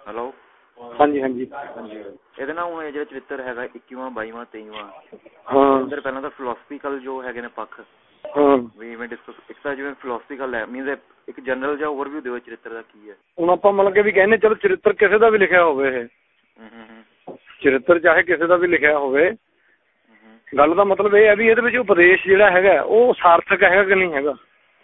Hello. ਹਾਂਜੀ ਹਾਂਜੀ ਹਾਂਜੀ, ਇਹਦੇ ਨਾਲ ਹੁਣ ਇਹ ਜਿਹੜਾ ਚਰਿੱਤਰ ਹੈਗਾ 21ਵਾਂ 22ਵਾਂ 23ਵਾਂ, ਹਾਂ ਅੰਦਰ ਪਹਿਲਾਂ ਤਾਂ ਫਿਲੋਸਫੀਕਲ ਜੋ ਹੈਗੇ ਨੇ ਪੱਖ ਹਾਂ। ਵੀ ਇਵੇਂ ਡਿਸਕਸ, ਇੱਕ ਤਾਂ ਜਿਵੇਂ ਫਿਲੋਸਫੀਕਲ ਹੈ ਮੀਨਸ ਇੱਕ ਜਨਰਲ ਜਿਹਾ ਓਵਰਵਿਊ ਦਿਓ ਚਰਿੱਤਰ ਦਾ ਕੀ ਹੈ। ਹੁਣ ਆਪਾਂ ਮਤਲਬ ਕਿ ਵੀ ਕਹਿੰਦੇ ਚਲੋ ਚਰਿੱਤਰ ਕਿਸੇ ਦਾ ਵੀ ਲਿਖਿਆ ਹੋਵੇ, ਇਹ ਚਰਿੱਤਰ ਚਾਹੇ ਕਿਸੇ ਦਾ ਵੀ ਲਿਖਿਆ ਹੋਵੇ, ਗੱਲ ਦਾ ਮਤਲਬ ਇਹ ਹੈ ਵੀ ਇਹਦੇ ਵਿੱਚ ਉਪਦੇਸ਼ ਜਿਹੜਾ ਹੈਗਾ ਉਹ ਸਾਰਥਕ ਹੈਗਾ ਕਿ ਨਹੀਂ ਹੈਗਾ।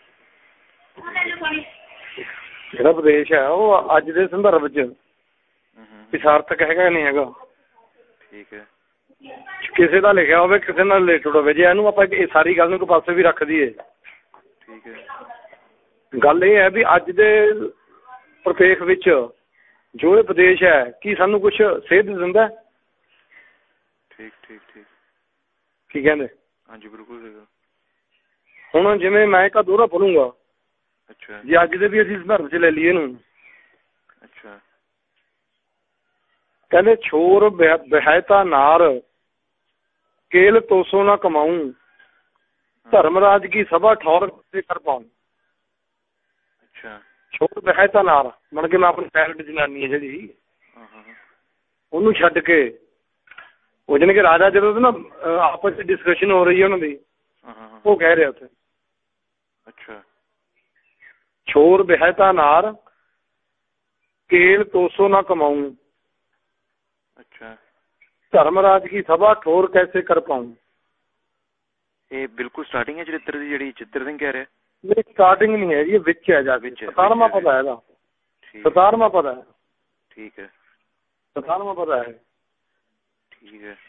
ਜਿਹੜਾ ਉਪਦੇਸ਼ ਹੈ ਉਹ ਅੱਜ ਦੇ ਸੰਦਰਭ 'ਚ ਵੀ ਸਾਰਥਕ ਹੈਗਾ ਨਹੀਂ ਹੈਗਾ। ਠੀਕ ਹੈ। ਕਿਸੇ ਦਾ ਲਿਖਿਆ ਹੋਵੇ, ਕਿਸੇ ਨਾਲ ਰਿਲੇਟਡ ਹੋਵੇ, ਜੇ ਇਹਨੂੰ ਆਪਾਂ ਇਹ ਸਾਰੀ ਗੱਲ ਨੂੰ ਇੱਕ ਪਾਸੇ ਵੀ ਰੱਖ ਦਈਏ, ਠੀਕ ਹੈ, ਗੱਲ ਇਹ ਹੈ ਵੀ ਅੱਜ ਦੇ ਪ੍ਰਪੇਖ ਵਿੱਚ ਜੋ ਇਹ ਉਪਦੇਸ਼ ਹੈ ਕੀ ਸਾਨੂੰ ਕੁਛ ਸੇਧ ਦਿੰਦਾ। ਠੀਕ ਠੀਕ ਠੀਕ। ਕੀ ਕਹਿੰਦੇ? ਹਾਂਜੀ ਬਿਲਕੁਲ। ਹੁਣ ਜਿਵੇਂ ਮੈਂ ਇੱਕ ਦੋਹਰਾ ਪੜੂੰਗਾ, ਅੱਛਾ, ਜੇ ਅੱਜ ਦੇ ਵੀ ਅਸੀਂ ਸੰਦਰਭ 'ਚ ਲੈ ਲਈਏ ਇਹਨੂੰ, ਅੱਛਾ, ਕਹਿੰਦੇ ਛੋਰ ਬਹਿਤਾ ਨਾਰ ਕੇਲ ਤੋਸੋ ਨਾ ਕਮਾਊ ਧਰਮਰਾਜ ਕੀ ਸਭਾ ਠੌਰ ਕਰ ਪਾਉ। ਅੱਛਾ, ਛੋਰ ਬਹਿਤਾ ਨਾਰ ਮਤਲਬ ਕਿ ਮੈਂ ਆਪਣੀ ਫੈਵਰਟ ਜਨਾਨੀ ਹੈ ਜਿਹੜੀ, ਉਹਨੂੰ ਛੱਡ ਕੇ ਉਹ ਜਾਣੀ ਕਿ ਰਾਜਾ ਜਦੋਂ ਨਾ ਆਪਸ 'ਚ ਡਿਸਕਸ਼ਨ ਹੋ ਰਹੀ ਹੈ ਉਹਨਾਂ ਦੀ, ਉਹ ਕਹਿ ਰਿਹਾ ਉੱਥੇ, ਅੱਛਾ, ਛੋਰ ਬਹਿਤਾ ਨਾਰ ਕੇਲ ਤੋਸੋ ਨਾ ਕਮਾਊ ਅੱਛਾ, ਧਰਮਰਾਜ ਕੀ ਸਭਾ ਠੋਰ ਕੈਸੇ ਕਰ ਪਾਊ। ਇਹ ਬਿਲਕੁਲ ਸਟਾਰਟਿੰਗ ਹੈ ਚਰਿੱਤਰ ਦੀ ਜਿਹੜੀ ਚਿੱਤਰ ਸਿੰਘ ਕਹਿ ਰਿਹਾ? ਨਹੀਂ ਸਟਾਰਟਿੰਗ ਨਹੀਂ ਹੈ ਜੀ, ਇਹ ਵਿੱਚ ਹੈ ਜਾ ਕੇ 17ਵਾਂ ਪਤਾ ਇਹਦਾ, 17ਵਾਂ ਪਤਾ ਹੈ। ਠੀਕ ਹੈ, 17ਵਾਂ ਪਤਾ ਹੈ। ਠੀਕ ਹੈ।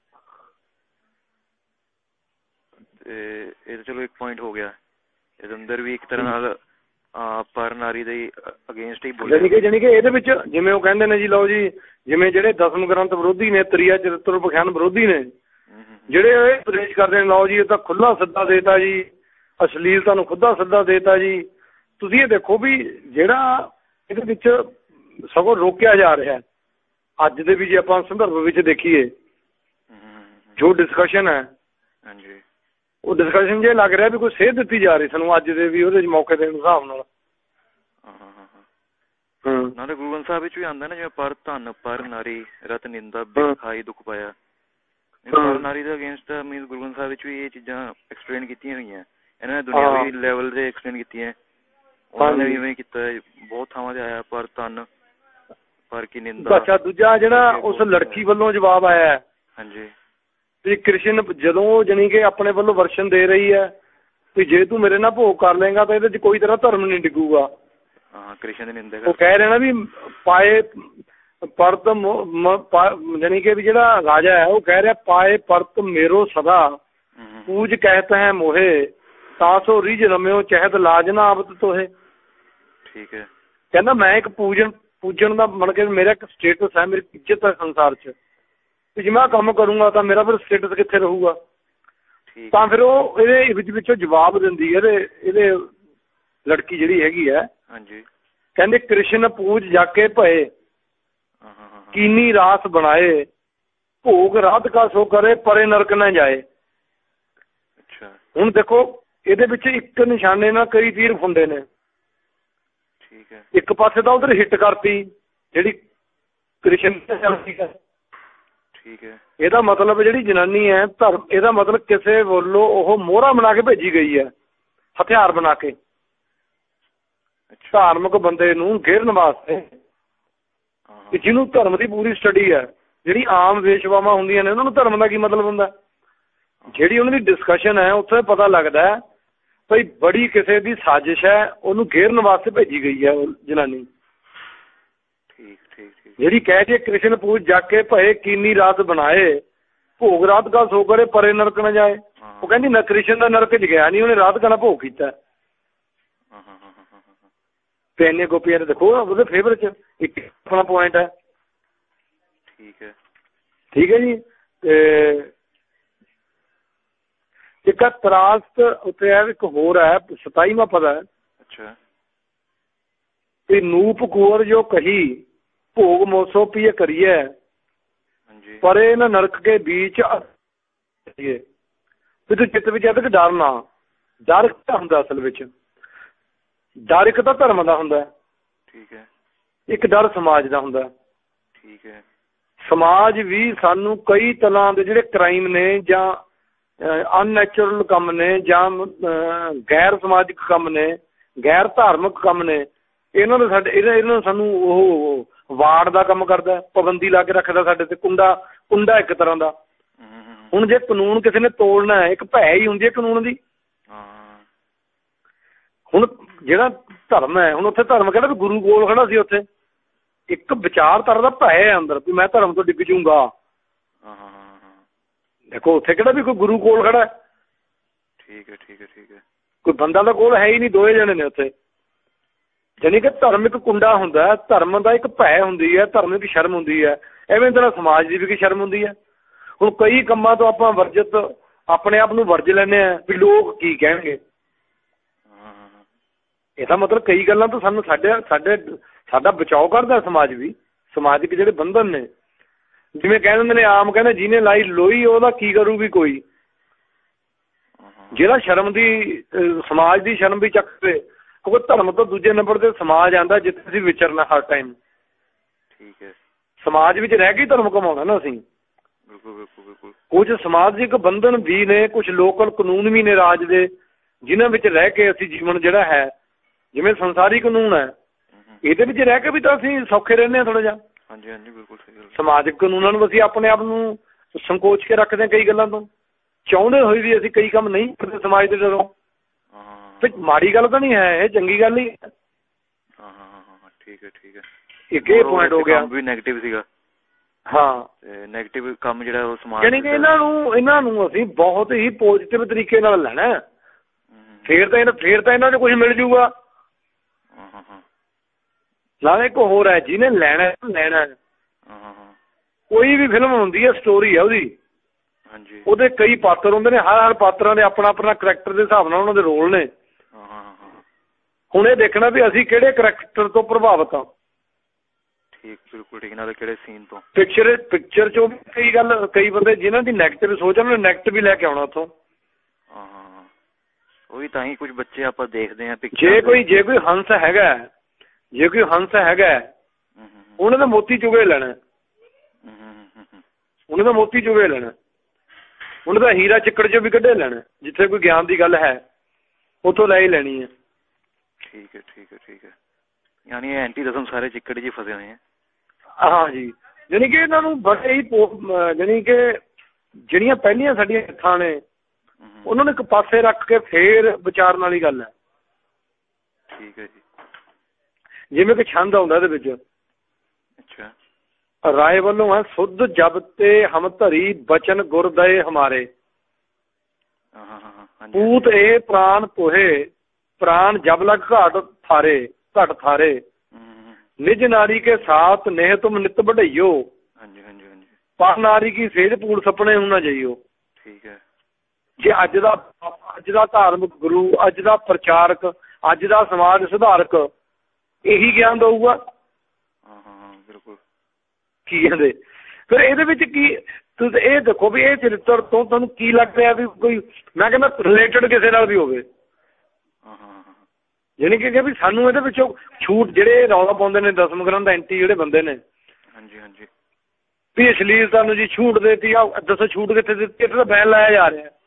ਤੇ ਇਹ ਤਾਂ ਚਲੋ ਇੱਕ ਪੁਆਇੰਟ ਹੋ ਗਿਆ, ਇਹਦੇ ਅੰਦਰ ਵੀ ਇੱਕ ਤਰ੍ਹਾਂ ਨਾਲ ਪਰ ਨਾਰੀ ਦੇ ਅਗੇਂਸਟ ਹੀ ਬੋਲਿਆ। ਜਾਣੀ ਕਿ ਇਹਦੇ ਵਿੱਚ ਜਿਵੇਂ ਉਹ ਕਹਿੰਦੇ ਨੇ ਜੀ, ਲਓ ਜੀ ਜਿਵੇਂ ਜਿਹੜੇ ਦਸਮ ਗ੍ਰੰਥ ਵਿਰੋਧੀ ਨੇ, ਤ੍ਰਿਆ ਚਰਿੱਤਰ ਵਿਖਿਆਨ ਵਿਰੋਧੀ ਨੇ, ਜਿਹੜੇ ਇਹ ਉਪਦੇਸ਼ ਕਰਦੇ ਨੇ, ਲਓ ਜੀ ਇਹ ਤਾਂ ਖੁੱਲ੍ਹਾ ਸੱਦਾ ਦੇਤਾ ਜੀ, ਅਸ਼ਲੀਲਤਾ ਨੂੰ ਖੁੱਲ੍ਹਾ ਸੱਦਾ ਦੇਤਾ ਜੀ। ਤੁਸੀਂ ਇਹ ਦੇਖੋ ਵੀ ਜਿਹੜਾ ਇਹਦੇ ਵਿੱਚ ਸਗੋਂ ਰੋਕਿਆ ਜਾ ਰਿਹਾ ਅੱਜ ਦੇ ਵੀ, ਜੇ ਆਪਾਂ ਸੰਦਰਭ ਵਿੱਚ ਦੇਖੀਏ ਜੋ ਡਿਸਕਸ਼ਨ ਹੈ, ਹਾਂਜੀ, ਉਹ ਡਿਸਕਸ਼ਨ ਜੇ ਲੱਗ ਰਿਹਾ ਵੀ ਕੋਈ ਸੇਧ ਦਿੱਤੀ ਜਾ ਰਹੀ ਸਾਨੂੰ ਅੱਜ ਦੇ ਵੀ ਉਹਦੇ ਮੌਕੇ ਦੇ ਹਿਸਾਬ ਨਾਲ। ਨਾਲੇ ਗੁਰੂ ਗ੍ਰੰਥ ਸਾਹਿਬ ਵਿੱਚ ਵੀ ਆਉਂਦਾ ਨਾ, ਜਿਵੇਂ ਪਰ ਧਨ ਪਰ ਨਾਰੀ ਰਤ ਨਿੰਦਾ ਬਿਖ ਖਾਈ ਦੁੱਖ ਪਾਇਆ। ਪਰ ਨਾਰੀ ਦੇ ਅਗੇਂਸਟ ਮੀਨਸ ਗੁਰੂ ਗ੍ਰੰਥ ਸਾਹਿਬ ਵਿੱਚ ਵੀ ਇਹ ਚੀਜ਼ਾਂ ਐਕਸਪਲੇਨ ਕੀਤੀਆਂ ਹੋਈਆਂ, ਇਹਨਾਂ ਨੇ ਦੁਨਿਆਵੀ ਲੈਵਲ ਤੇ ਐਕਸਪਲੇਨ ਕੀਤੀਆਂ। ਉਹਨਾਂ ਨੇ ਵੀ ਇਵੇਂ ਕੀਤਾ, ਬਹੁਤ ਥਾਵਾਂ ਤੇ ਆਇਆ ਪਰ ਧਨ ਪਰ ਕੀ ਨਿੰਦਾ। ਅੱਛਾ, ਦੂਜਾ ਜਿਹੜਾ ਉਸ ਲੜਕੀ ਵੱਲੋਂ ਜਵਾਬ ਆਇਆ, ਹਾਂਜੀ, ਵੀ ਕ੍ਰਿਸ਼ਨ ਜਦੋਂ ਜਾਣੀ ਕਿ ਆਪਣੇ ਵੱਲੋਂ ਵਰਸ਼ਨ ਦੇ ਰਹੀ ਹੈ ਵੀ ਜੇ ਤੂੰ ਮੇਰੇ ਨਾਲ ਭੋਗ ਕਰ ਲਏਗਾ ਤਾਂ ਇਹਦੇ 'ਚ ਕੋਈ ਤਰ੍ਹਾਂ ਧਰਮ ਨਹੀਂ ਡਿੱਗੂਗਾ। ਕ੍ਰਿਸ਼ਨ ਦੀ ਨਿੰਦਾ ਉਹ ਕਹਿ ਰਹੇ ਨਾ ਵੀ ਪਾਏ ਪਰਤ ਜਾਣੀ ਕਿ ਵੀ ਜਿਹੜਾ ਰਾਜਾ ਹੈ ਉਹ ਕਹਿ ਰਿਹਾ ਪਾਏ ਪਰਤ ਮੇਰੋ ਸਦਾ ਪੂਜ ਕਹਿਤ ਹੈ ਮੋਹੇ ਤਾਂ ਸੋ ਰਿਜ ਰਮਿਓ ਚਹਿਤ ਲਾਜ ਨਾ ਆਵਤ ਤੋਹੇ। ਠੀਕ ਹੈ, ਕਹਿੰਦਾ ਮੈਂ ਇੱਕ ਪੂਜਣ ਦਾ ਮਤਲਬ ਕਿ ਮੇਰਾ ਇੱਕ ਸਟੇਟਸ ਹੈ, ਮੇਰੀ ਇੱਜ਼ਤ ਹੈ ਸੰਸਾਰ 'ਚ, ਜੇ ਮੈਂ ਕੰਮ ਕਰੂੰਗਾ ਤਾਂ ਮੇਰਾ ਫਿਰ ਸਟੇਟਸ ਕਿੱਥੇ ਰਹੂਗਾ। ਤਾਂ ਫਿਰ ਉਹ ਇਹਦੇ ਵਿੱਚੋਂ ਜਵਾਬ ਦਿੰਦੀ ਹੈ ਇਹਦੇ ਲੜਕੀ ਜਿਹੜੀ ਹੈਗੀ ਹੈ, ਹਾਂਜੀ, ਕਹਿੰਦੇ ਕ੍ਰਿਸ਼ਨ ਪੂਜ ਜਾਕੇ ਭਏ ਕੀਨੀ ਰਾਸ ਬਣਾਏ ਭੋਗ ਰਾਤ ਕਾ ਸੋ ਕਰੇ ਪਰੇ ਨਰਕ ਨਾ ਜਾਏ। ਅੱਛਾ, ਹੁਣ ਦੇਖੋ ਇਹਦੇ ਵਿੱਚ ਇੱਕ ਨਿਸ਼ਾਨੇ ਨਾਲ ਕਈ ਤੀਰ ਫੁੰਡੇ ਨੇ। ਠੀਕ ਹੈ, ਇੱਕ ਪਾਸੇ ਤਾਂ ਉਧਰ ਹਿੱਟ ਕਰਤੀ ਜਿਹੜੀ ਕ੍ਰਿਸ਼ਨ ਠੀਕ ਹੈ, ਇਹਦਾ ਮਤਲਬ ਜਿਹੜੀ ਜਨਾਨੀ ਹੈ ਧਰਮ, ਇਹਦਾ ਮਤਲਬ ਕਿਸੇ ਵੱਲੋਂ ਉਹ ਮੋਹਰਾ ਬਣਾ ਕੇ ਭੇਜੀ ਗਈ ਹੈ, ਹਥਿਆਰ ਬਣਾ ਕੇ ਧਾਰਮਿਕ ਬੰਦੇ ਨੂੰ ਘੇਰਨ ਵਾਸਤੇ। ਜਿਹਨੂੰ ਧਰਮ ਦੀ ਪੂਰੀ ਸਟੱਡੀ ਹੈ, ਜਿਹੜੀ ਆਮ ਵੇਸ਼ਵਾਵਾਂ ਹੁੰਦੀਆਂ ਨੇ ਉਹਨਾਂ ਨੂੰ ਧਰਮ ਦਾ ਕੀ ਮਤਲਬ ਹੁੰਦਾ, ਜਿਹੜੀ ਉਹਨਾਂ ਦੀ ਡਿਸਕਸ਼ਨ ਹੈ ਉੱਥੇ ਪਤਾ ਲੱਗਦਾ ਭਈ ਬੜੀ ਕਿਸੇ ਦੀ ਸਾਜ਼ਿਸ਼ ਹੈ, ਉਹਨੂੰ ਘੇਰਨ ਵਾਸਤੇ ਭੇਜੀ ਗਈ ਹੈ ਉਹ ਜਨਾਨੀ। ਜਿਹੜੀ ਕਹਿ ਕੇ ਕ੍ਰਿਸ਼ਨ ਪੂਜ ਜਾਕੇ ਭਏ ਕੀਨੀ ਰਾਤ ਬਣਾਏ ਭੋਗ ਰਾਤ ਕਾ ਸੋ ਕਰੇ ਪਰੇ ਨਰਕ ਨਾ ਜਾਏ। ਉਹ ਕਹਿੰਦੀ ਨਾ ਕ੍ਰਿਸ਼ਨ ਦਾ ਨਰਕ 'ਚ ਗਿਆ ਨਹੀਂ, ਉਹਨੇ ਰਾਤ ਕਾ ਭੋਗ ਕੀਤਾ। ਤੇ ਇੰਨੇ ਗੋਪੀਆਂ ਨੇ ਦੇਖੋ ਉਹਦੇ ਫੇਵਰ 'ਚ ਇੱਕ ਆਪਣਾ ਪੁਆਇੰਟ ਹੈ। ਠੀਕ ਹੈ, ਠੀਕ ਹੈ ਜੀ। ਤੇ ਇੱਕ ਤਰਾਸਤ ਉੱਥੇ ਹੈ, ਇੱਕ ਹੋਰ ਹੈ 27ਵਾਂ ਪਦਾ ਹੈ। ਅੱਛਾ, ਤੇ ਨੂਪ ਕੁੰਵਰ ਜੋ ਕਹੀ ਭੋਗ ਮੋਸੋ ਪੀਏ ਕਰੀਏ ਪਰੇ ਨਾ ਨਰਕ ਕੇ ਬੀਚ ਵੀ ਤੂੰ ਚਿੱਤ ਵਿੱਚ ਇਹਦੇ ਡਰ ਨਾ। ਡਰ ਹੁੰਦਾ ਅਸਲ ਵਿੱਚ, ਡਰ ਇੱਕ ਤਾਂ ਧਰਮ ਦਾ ਹੁੰਦਾ। ਠੀਕ ਹੈ, ਇੱਕ ਡਰ ਸਮਾਜ ਦਾ ਹੁੰਦਾ। ਠੀਕ ਹੈ। ਸਮਾਜ ਵੀ ਸਾਨੂੰ ਕਈ ਤਰ੍ਹਾਂ ਦੇ ਜਿਹੜੇ ਕ੍ਰਾਈਮ ਨੇ ਜਾਂ ਅਨਨੈਚੁਰਲ ਕੰਮ ਨੇ ਜਾਂ ਗੈਰ ਸਮਾਜਿਕ ਕੰਮ ਨੇ, ਗੈਰ ਧਾਰਮਿਕ ਕੰਮ ਨੇ, ਇਹਨਾਂ ਨੂੰ ਇਹਨਾਂ ਨੂੰ ਸਾਨੂੰ ਉਹ ਵਾਰਡ ਦਾ ਕੰਮ ਕਰਦਾ, ਪਾਬੰਦੀ ਲਾ ਕੇ ਰੱਖਦਾ ਸਾਡੇ ਤੇ। ਕੁੰਡਾ ਇੱਕ ਤਰ੍ਹਾਂ ਦਾ। ਹੁਣ ਜੇ ਕਾਨੂੰਨ ਕਿਸੇ ਨੇ ਤੋੜਨਾ ਹੈ, ਇੱਕ ਭੈ ਹੀ ਹੁੰਦੀ ਹੈ ਕਾਨੂੰਨ ਦੀ। ਹੁਣ ਜਿਹੜਾ ਧਰਮ ਹੈ, ਹੁਣ ਉੱਥੇ ਧਰਮ ਕਹਿੰਦਾ ਵੀ ਗੁਰੂ ਕੋਲ ਖੜਾ ਸੀ, ਉੱਥੇ ਇੱਕ ਵਿਚਾਰਧਾਰਾ ਦਾ ਭੈ ਹੈ ਅੰਦਰ ਵੀ ਮੈਂ ਧਰਮ ਤੋਂ ਡਿੱਗ ਜੂੰਗਾ। ਦੇਖੋ ਉੱਥੇ ਕਿਹੜਾ ਵੀ ਕੋਈ ਗੁਰੂ ਕੋਲ ਖੜਾ। ਠੀਕ ਹੈ, ਠੀਕ ਹੈ, ਠੀਕ ਹੈ। ਕੋਈ ਬੰਦਾ ਤਾਂ ਕੋਲ ਹੈ ਹੀ ਨਹੀਂ, ਦੋਏ ਜਣੇ ਨੇ ਉੱਥੇ। ਜਾਣੀ ਕਿ ਧਰਮ ਇੱਕ ਕੁੰਡਾ ਹੁੰਦਾ, ਧਰਮ ਦਾ ਇੱਕ ਭੈ ਹੁੰਦੀ ਹੈ, ਧਰਮ ਇੱਕ ਸ਼ਰਮ ਹੁੰਦੀ ਹੈ। ਐਵੇਂ ਤਰ੍ਹਾਂ ਸਮਾਜ ਦੀ ਵੀ ਇੱਕ ਸ਼ਰਮ ਹੁੰਦੀ ਹੈ। ਹੁਣ ਕਈ ਕੰਮਾਂ ਤੋਂ ਆਪਾਂ ਵਰਜਿਤ ਆਪਣੇ ਆਪ ਨੂੰ ਵਰਜ ਲੈਂਦੇ ਹਾਂ ਵੀ ਲੋਕ ਕੀ ਕਹਿਣਗੇ। ਇਹਦਾ ਮਤਲਬ ਕਈ ਗੱਲਾਂ ਤੋਂ ਸਾਨੂੰ ਸਾਡਾ ਬਚਾਓ ਕਰਦਾ ਸਮਾਜ ਵੀ। ਸਮਾਜਿਕ ਜਿਹੜੇ ਬੰਧਨ ਨੇ, ਜਿਵੇਂ ਕਹਿ ਦਿੰਦੇ ਨੇ ਆਮ, ਕਹਿੰਦੇ ਜਿਹਨੇ ਲਾਈ ਲੋਈ ਉਹਦਾ ਕੀ ਕਰੂਗੀ ਕੋਈ। ਜਿਹੜਾ ਸ਼ਰਮ ਦੀ ਸਮਾਜ ਦੀ ਸ਼ਰਮ ਵੀ ਚੱਕਦੇ, ਕਿਉਂਕਿ ਧਰਮ ਤੋਂ ਦੂਜੇ ਨੰਬਰ ਤੇ ਸਮਾਜ ਆਉਂਦਾ ਜਿੱਥੇ ਅਸੀਂ ਵਿਚਰਨਾ ਹਰ ਟਾਈਮ। ਠੀਕ ਹੈ। ਸਮਾਜ ਵਿੱਚ ਰਹਿ ਕੇ ਧਰਮ ਕਮਾਉਣਾ ਨਾ ਅਸੀਂ। ਕੁਝ ਸਮਾਜਿਕ ਬੰਧਨ ਵੀ ਨੇ, ਕੁਝ ਲੋਕਲ ਕਾਨੂੰਨ ਵੀ ਨੇ ਰਾਜ ਦੇ, ਜਿਨ੍ਹਾਂ ਵਿੱਚ ਰਹਿ ਕੇ ਅਸੀਂ ਜੀਵਨ ਜਿਹੜਾ ਹੈ, ਜਿਵੇਂ ਸੰਸਾਰੀ ਕਾਨੂੰਨ ਹੈ, ਇਹਦੇ ਵਿੱਚ ਰਹਿ ਕੇ ਵੀ ਤਾਂ ਅਸੀਂ ਸੌਖੇ ਰਹਿੰਦੇ ਹਾਂ ਥੋੜ੍ਹਾ ਜਿਹਾ। ਹਾਂਜੀ ਹਾਂਜੀ, ਬਿਲਕੁਲ ਸਹੀ ਗੱਲ। ਸਮਾਜਿਕ ਕਾਨੂੰਨਾਂ ਨੂੰ ਅਸੀਂ ਆਪਣੇ ਆਪ ਨੂੰ ਸੰਕੋਚ ਕੇ ਰੱਖਦੇ ਹਾਂ ਕਈ ਗੱਲਾਂ ਤੋਂ, ਚਾਹੁੰਦੇ ਹੋਏ ਵੀ ਅਸੀਂ ਕਈ ਕੰਮ ਨਹੀਂ ਕਰਦੇ ਸਮਾਜ ਦੇ ਡਰੋਂ। ਤੇ ਮਾੜੀ ਗੱਲ ਤਾਂ ਨਹੀਂ ਹੈ, ਇਹ ਚੰਗੀ ਗੱਲ ਹੀ ਹੈ। ਠੀਕ ਹੈ, ਠੀਕ ਹੈ। ਇੱਕ ਇਹ ਪੁਆਇੰਟ ਹੋ ਗਿਆ ਵੀ ਨੈਗੇਟਿਵ ਸੀਗਾ। ਹਾਂ, ਨੈਗੇਟਿਵ ਕੰਮ ਜਿਹੜਾ ਉਹ ਸਮਾਜ, ਯਾਨੀ ਕਿ ਇਹਨਾਂ ਨੂੰ ਅਸੀਂ ਬਹੁਤ ਹੀ ਪੋਜ਼ਿਟਿਵ ਤਰੀਕੇ ਨਾਲ ਲੈਣਾ। ਫੇਰ ਤਾਂ ਇਹਨਾਂ ਨੂੰ ਕੁਝ ਮਿਲ ਜੂਗਾ। ਨਾਲੇ ਇੱਕ ਹੋਰ ਹੈ, ਜਿਹਨੇ ਲੈਣਾ ਕੋਈ ਵੀ ਫਿਲਮ ਹੁੰਦੀ ਹੈ, ਸਟੋਰੀ ਹੈ ਉਹਦੀ, ਉਹਦੇ ਕਈ ਪਾਤਰ ਹੁੰਦੇ ਨੇ, ਹਰ ਪਾਤਰਾਂ ਦੇ ਆਪਣਾ ਆਪਣਾ ਕਰੈਕਟਰ ਦੇ ਹਿਸਾਬ ਨਾਲ ਉਹਨਾਂ ਦੇ ਰੋਲ ਨੇ। ਹੁਣ ਇਹ ਦੇਖਣਾ ਵੀ ਅਸੀਂ ਕਿਹੜੇ ਕਰੈਕਟਰ ਤੋਂ ਪ੍ਰਭਾਵਿਤ ਹਾਂ। ਠੀਕ, ਬਿਲਕੁਲ ਠੀਕ। ਨਾਲ ਕਿਹੜੇ ਸੀਨ ਤੋਂ। ਪਿਕਚਰ ਚੋਂ ਵੀ ਕਈ ਬੰਦੇ ਜਿਨ੍ਹਾਂ ਦੀ ਨੈਗੇਟਿਵ ਸੋਚ, ਉਹਨਾਂ ਨੇ ਨੈਗੇਟਿਵ ਹੀ ਲੈ ਕੇ ਆਉਣਾ ਉੱਥੋਂ। ਉਹੀ ਤਾਂ ਹੀ ਕੁਝ ਬੱਚੇ ਆਪਾਂ ਦੇਖਦੇ ਹਾਂ। ਜੇ ਕੋਈ ਹੰਸ ਹੈਗਾ, ਉਹਨੇ ਤਾਂ ਮੋਤੀ ਚੁਗੇ ਲੈਣਾ। ਉਹਨੇ ਤਾਂ ਹੀਰਾ ਚਿੱਕੜ ਚੋਂ ਵੀ ਕੱਢੇ ਲੈਣਾ। ਜਿੱਥੇ ਕੋਈ ਗਿਆਨ ਦੀ ਗੱਲ ਹੈ ਉੱਥੋਂ ਲੈ ਹੀ ਲੈਣੀ ਹੈ। ਠੀਕ ਹੈ, ਠੀਕ ਹੈ, ਠੀਕ ਹੈ। ਯਾਨੀ ਐਂਟੀਦਮ ਸਾਰੇ ਚਿੱਕੜ 'ਚ ਹੀ ਫਸੇ ਹੋਏ ਆ। ਹਾਂਜੀ, ਜਾਣੀ ਕਿ ਇਹਨਾਂ ਨੂੰ ਬੜੇ ਹੀ ਜਾਣੀ ਕਿ ਜਿਹੜੀਆਂ ਪਹਿਲੀਆਂ ਸਾਡੀਆਂ ਹੱਥਾਂ ਨੇ, ਉਹਨਾਂ ਨੂੰ ਇੱਕ ਪਾਸੇ ਰੱਖ ਕੇ ਫੇਰ ਵਿਚਾਰਨ ਵਾਲੀ ਗੱਲ ਹੈ। ਠੀਕ ਹੈ ਜੀ। ਜਿਵੇਂ ਕਿ ਛੰਦ ਆਉਂਦਾ ਇਹਦੇ ਵਿੱਚ। ਅੱਛਾ। ਰਾਏ ਵੱਲੋਂ ਹੈ, ਸੁਧ ਜਬ ਤੇ ਹਮ ਧਰੀ ਬਚਨ ਗੁਰ ਦਏ ਹਮਾਰੇ, ਪੂਤ ਇਹ ਪ੍ਰਾਨ ਤੋਹੇ ਪ੍ਰਾਨ ਜਬ ਲਗ ਘਟ ਥਾਰੇ, ਨਿਜ ਨਾਰੀ ਕੇ ਸਾਥ ਨੇਹ ਤੁਮ ਨਿਤ ਵਡਈਓ, ਪਰ ਨਾਰੀ ਕੀ ਸੇਜ ਪੂੜ ਸਪਨੇ ਹੁਣ ਨਾ ਜਾਈਓ। ਠੀਕ ਹੈ। ਜੇ ਅੱਜ ਦਾ ਧਾਰਮਿਕ ਗੁਰੂ, ਅੱਜ ਦਾ ਪ੍ਰਚਾਰਕ, ਅੱਜ ਦਾ ਸਮਾਜ ਸੁਧਾਰਕ ਇਹੀ ਗਿਆਨ ਦਊਗਾ। ਬਿਲਕੁਲ। ਕੀ ਕਹਿੰਦੇ ਫਿਰ ਇਹਦੇ ਵਿੱਚ ਕੀ, ਤੁਸੀਂ ਇਹ ਦੇਖੋ ਵੀ ਇਹ ਚਰਿੱਤਰ ਤੋਂ ਤੁਹਾਨੂੰ ਕੀ ਲੱਗ ਰਿਹਾ ਵੀ ਕੋਈ, ਮੈਂ ਕਹਿੰਦਾ ਰਿਲੇਟਡ ਕਿਸੇ ਨਾਲ ਵੀ ਹੋਵੇ। ਜਾਣੀ ਕਿ ਵੀ ਸਾਨੂੰ ਇਹਦੇ ਵਿੱਚੋਂ ਛੂਟ, ਜਿਹੜੇ ਰੌਲਾ ਪਾਉਂਦੇ ਨੇ ਦਸਮ ਗ੍ਰੰਥ ਐਂਟੀ ਜਿਹੜੇ ਬੰਦੇ ਨੇ, ਵੀ ਅਸ਼ਲੀਲਤਾ ਨੂੰ ਜੀ ਛੂਟ ਦੇਤੀ, ਦੱਸੋ ਛੂਟ ਕਿੱਥੇ ਦਿੱਤੀ? ਇੱਥੇ ਤਾਂ ਬੈਨ ਲਾਇਆ ਜਾ ਰਿਹਾ।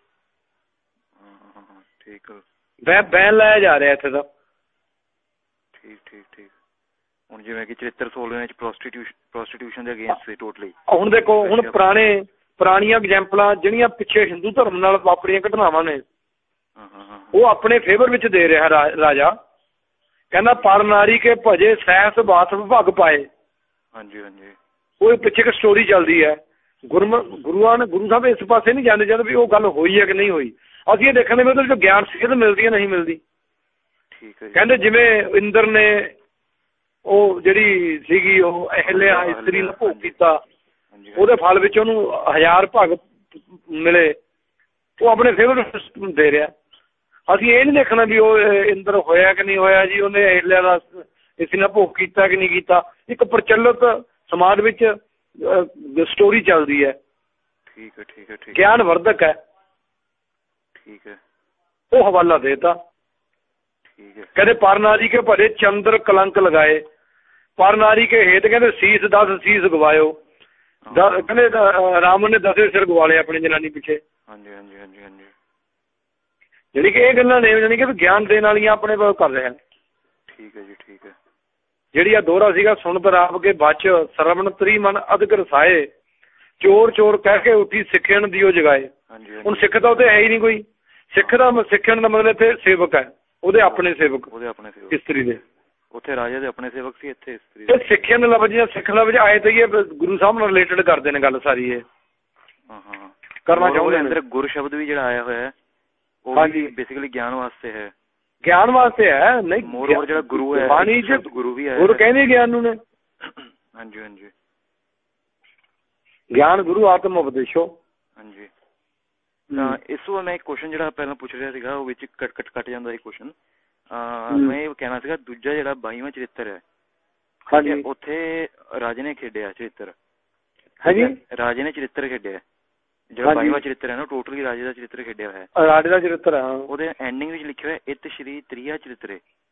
ਠੀਕ, ਬੈਨ ਲਾਇਆ ਜਾ ਰਿਹਾ ਇੱਥੇ ਤਾਂ। ਠੀਕ ਠੀਕ ਠੀਕ। ਹੁਣ ਜਿਵੇਂ ਕਿ ਚਰਿੱਤਰ 16 ਵਿੱਚ ਪ੍ਰੋਸਟੀਟਿਊਸ਼ਨ ਦੇ ਅਗੇਂਸਟ ਸੀ ਟੋਟਲੀ। ਹੁਣ ਦੇਖੋ, ਹੁਣ ਪੁਰਾਣੀਆਂ ਐਗਜ਼ਾਮਪਲਾਂ ਜਿਹੜੀਆਂ ਪਿੱਛੇ ਹਿੰਦੂ ਧਰਮ ਨਾਲ ਵਾਪਰੀਆਂ ਘਟਨਾਵਾਂ ਨੇ, ਉਹ ਆਪਣੇ ਫੇਵਰ ਵਿੱਚ ਦੇ ਰਿਹਾ ਰਾਜਾ। ਕਹਿੰਦਾ ਪਰ ਨਾਰੀ ਕੇ ਭਜੇ ਸਹਿਸ ਬਾਸ ਵਿਭਾਗ ਪਾਏ। ਉਹ ਪਿੱਛੇ ਇੱਕ ਸਟੋਰੀ ਚੱਲਦੀ ਹੈ। ਗੁਰੂ ਸਾਹਿਬ ਇਸ ਪਾਸੇ ਨਹੀਂ ਜਾਂਦੇ ਜਦ ਵੀ ਉਹ ਗੱਲ ਹੋਈ ਹੈ ਕਿ ਨਹੀਂ ਹੋਈ। ਅਸੀਂ ਇਹ ਦੇਖਣ ਵੀ ਉਹਦੇ ਵਿੱਚ ਗਿਆਨ ਸਿੱਧ ਮਿਲਦੀ ਹੈ ਨਹੀਂ ਮਿਲਦੀ। ਕਹਿੰਦੇ ਜਿਵੇਂ ਇੰਦਰ ਨੇ ਉਹ ਜਿਹੜੀ ਸੀਗੀ ਉਹ ਅਹਿਲਿਆ ਇਸਤਰੀ ਨੂੰ ਭੋਗ ਕੀਤਾ, ਉਹਦੇ ਫਲ ਵਿੱਚ ਉਹਨੂੰ 1000 ਭਾਗ ਮਿਲੇ, ਉਹ ਆਪਣੇ ਫੇਵਰ ਦੇ ਰਿਹਾ। ਅਸੀਂ ਇਹ ਨਹੀਂ ਦੇਖਣਾ ਵੀ ਉਹ ਇੰਦਰ ਹੋਇਆ ਕਿ ਨਹੀਂ ਹੋਇਆ ਜੀ, ਉਹਨੇ ਅਹਿਲਿਆ ਦਾ ਇਸਤਰੀ ਨਾਲ ਭੋਗ ਕੀਤਾ ਕਿ ਨਹੀਂ ਕੀਤਾ। ਇੱਕ ਪ੍ਰਚਲਿਤ ਸਮਾਜ ਵਿੱਚ ਸਟੋਰੀ ਚੱਲਦੀ ਹੈ। ਠੀਕ ਹੈ, ਠੀਕ ਹੈ, ਠੀਕ। ਗਿਆਨ ਵਰਧਕ ਹੈ। ਠੀਕ ਹੈ। ਉਹ ਹਵਾਲਾ ਦੇਤਾ। ਕਹਿੰਦੇ ਪਰ ਨਾਰੀ ਕੇ ਭਰੇ ਚੰਦਰ ਕਲੰਕ ਲਗਾਏ, ਪਰ ਨਾਰੀ ਕੇ ਹੇਤ ਕਹਿੰਦੇ ਸੀਸ 10 ਸੀਸ ਗਵਾਇਓ। ਕਹਿੰਦੇ ਰਾਵਣ ਨੇ 10 ਸਿਰ ਗਵਾ ਲਏ ਆਪਣੀ ਜਨਾਨੀ ਪਿੱਛੇ। ਹਾਂਜੀ ਹਾਂਜੀ ਹਾਂਜੀ ਹਾਂਜੀ। ਜਿਹੜੀ ਕਿ ਇਹ ਗੱਲਾਂ ਨੇ ਜਾਣੀ ਕਿ ਗਿਆਨ ਦੇਣ ਵਾਲੀਆਂ ਆਪਣੇ ਕਰ ਰਹੇ ਹਨ। ਠੀਕ ਹੈ ਜੀ ਠੀਕ ਹੈ। ਜਿਹੜੀ ਆ ਦੋਹਰਾ ਸੀਗਾ ਸੁਣਤ ਰਾਮ ਕੇ ਬਚ ਸਰਵਣ ਤਰੀ ਮਨ ਅਧਿਕ ਰਸਾਏ ਚੋਰ ਚੋਰ ਕਹਿ ਕੇ ਉੱਠੀ ਸਿੱਖਣ ਦਿਓ ਜਗਾਏ। ਹੁਣ ਸਿੱਖ ਤਾਂ ਉਹਦੇ ਹੈ ਹੀ ਨਹੀਂ ਕੋਈ। ਸਿੱਖ ਦਾ ਸਿੱਖਣ ਦਾ ਮਤਲਬ ਇੱਥੇ ਸੇਵਕ ਹੈ, ਉਹਦੇ ਆਪਣੇ ਸੇਵਕ, ਉਹਦੇ ਆਪਣੇ ਸੇਵਕ ਇਸਤਰੀ ਦੇ। ਉੱਥੇ ਰਾਜੇ ਦੇ ਆਪਣੇ ਸੇਵਕ ਸੀ, ਇੱਥੇ ਇਸਤਰੀ। ਇਹ ਸਿੱਖਿਆ ਦੇ ਲਫ਼ਜ਼ ਜਾਂ ਸਿੱਖ ਲਫ਼ਜ਼ ਆਏ ਤੇ ਗੁਰੂ ਸਾਹਿਬ ਨਾਲ ਰਿਲੇਟਡ ਕਰਦੇ ਨੇ ਗੱਲ ਸਾਰੀ। ਇਹ ਹਾਂ ਕਰਨਾ ਚਾਹੁੰਦੇ ਅੰਦਰ ਗੁਰ ਸ਼ਬਦ ਵੀ ਜਿਹੜਾ ਆਇਆ ਹੋਇਆ ਉਹ ਵੀ ਬੇਸਿਕਲੀ ਗਿਆਨ ਵਾਸਤੇ ਹੈ। ਗਿਆਨ ਵਾਸਤੇ ਹੈ। ਨਹੀਂ ਮੋਰ ਜਿਹੜਾ ਗੁਰੂ ਹੈ ਬਾਣੀ ਚ ਗੁਰੂ ਵੀ ਹੈ, ਗੁਰੂ ਕਹਿੰਦੇ ਗਿਆਨ ਨੂੰ ਨੇ। ਹਾਂਜੀ ਹਾਂਜੀ। ਗਿਆਨ ਗੁਰੂ ਆਤਮ ਉਪਦੇਸ਼ੋ। ਹਾਂਜੀ। ਤਾਂ ਇਸ ਤੋਂ ਮੈਂ ਇੱਕ ਕੁਐਸਚਨ ਜਿਹੜਾ ਪਹਿਲਾਂ ਪੁੱਛ ਰਿਹਾ ਸੀਗਾ ਉਹ ਵਿੱਚ ਕੱਟ ਜਾਂਦਾ ਸੀ ਕੁਐਸਚਨ। ਮੈਂ ਇਹ ਕਹਿਣਾ ਸੀਗਾ ਦੂਜਾ ਜਿਹੜਾ 22ਵਾਂ ਚਰਿੱਤਰ ਹੈ, ਹਾਂਜੀ, ਉੱਥੇ ਰਾਜੇ ਨੇ ਖੇਡਿਆ ਚਰਿੱਤਰ। ਹਾਂਜੀ, ਰਾਜੇ ਨੇ ਚਰਿੱਤਰ ਖੇਡਿਆ ਜਿਹੜਾ 22ਵਾਂ ਚਰਿੱਤਰ ਹੈ ਨਾ, ਟੋਟਲੀ ਰਾਜੇ ਦਾ ਚਰਿੱਤਰ ਖੇਡਿਆ ਹੋਇਆ। ਰਾਜੇ ਦਾ ਚਰਿੱਤਰ ਹੈ। ਉਹਦੇ ਐਂਡਿੰਗ ਵਿੱਚ ਲਿਖਿਆ ਹੋਇਆ ਇਤ ਸ਼੍ਰੀ ਤ੍ਰਿਆ ਚਰਿੱਤਰੇ।